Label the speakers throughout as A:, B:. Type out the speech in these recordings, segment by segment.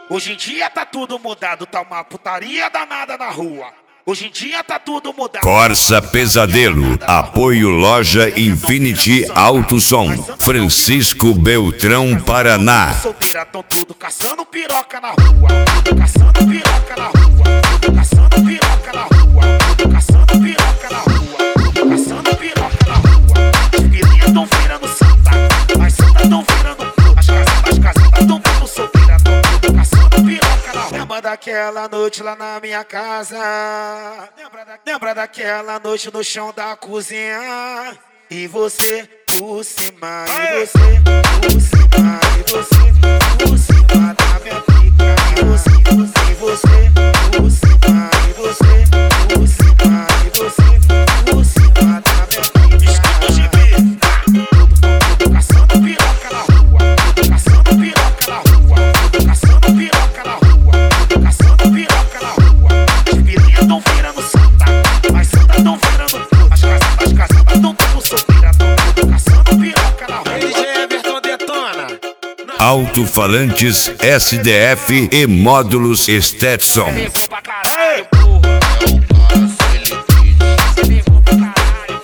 A: Hoje em dia tá tudo mudado, tá uma putaria danada na rua. Hoje em dia tá tudo mudado.
B: Corsa Pesadelo, apoio loja Infinity Auto Som, Francisco Beltrão, Paraná.
A: Solteira tão tudo caçando piroca na rua. Caçando piroca na rua. Caçando piroca na rua. Caçando piroca na rua. Caçando piroca na rua. As pirinhas tão virando santa. As santas tão virando. As casadas tão tudo solteira, tão tudo caçando piroca na rua. Lembra daquela noite lá na minha casa? Lembra daquela noite no chão da cozinha? E você por cima, e você por cima, e você por cima da minha pica. E você por cima, e você por cima, e você por cima da minha pica. Escuta o gibi. Caçando piroca na rua, caçando piroca na rua, caçando piroca na rua, caçando piroca na rua. As pirinhas tão virando santa, as santas tão virando. As casadas tão tudo solteira, tão tudo caçando piroca na rua.
C: DJ Everton detona.
B: Alto-falantes SDF e módulos Stetson.
A: Levou pra caralho, porra. Levou pra caralho,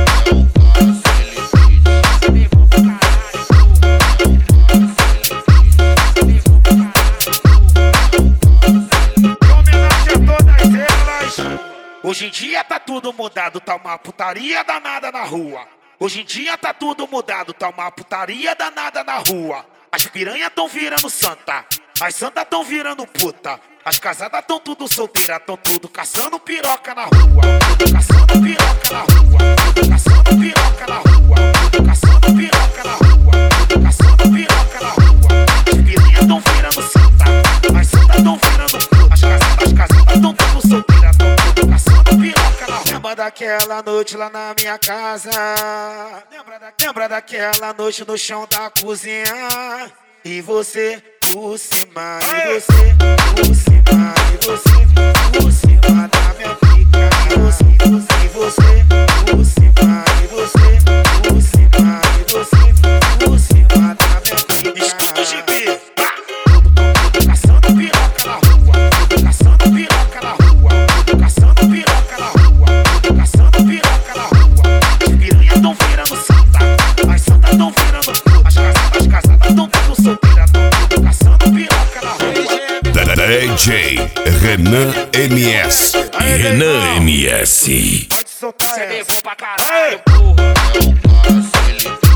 A: Hoje em dia tá tudo mudado, tá uma putaria danada na rua. Hoje em dia tá tudo mudado, tá uma putaria danada na rua. As piranhas tão virando santa, as santas tão virando puta. As casadas tão tudo solteira, tão tudo caçando piroca na rua. Caçando piroca na rua, caçando piroca na rua, caçando piroca na rua, caçando piroca na rua. As piranhas tão virando santa, as santas tão virando puta. As casadas tão tudo solteira, tão tudo caçando piroca na rua. Lembra daquela noite lá na minha casa? Lembra daquela noite no chão da cozinha? E você por cima, e você por cima, e você por cima da minha pica. E você por cima, e você por cima, e você por cima da minha pica. Escuta o gibi. Caçando piroca na rua, caçando piroca na rua, caçando piroca na rua, caçando piroca na rua. As piranhas tão virando santa, as santas tão virando. As casadas tão tudo solteira, tão tudo caçando piroca na rua.
B: DJ Renan MS. Renan MS.
A: Pode soltar, você levou pra caralho, porra.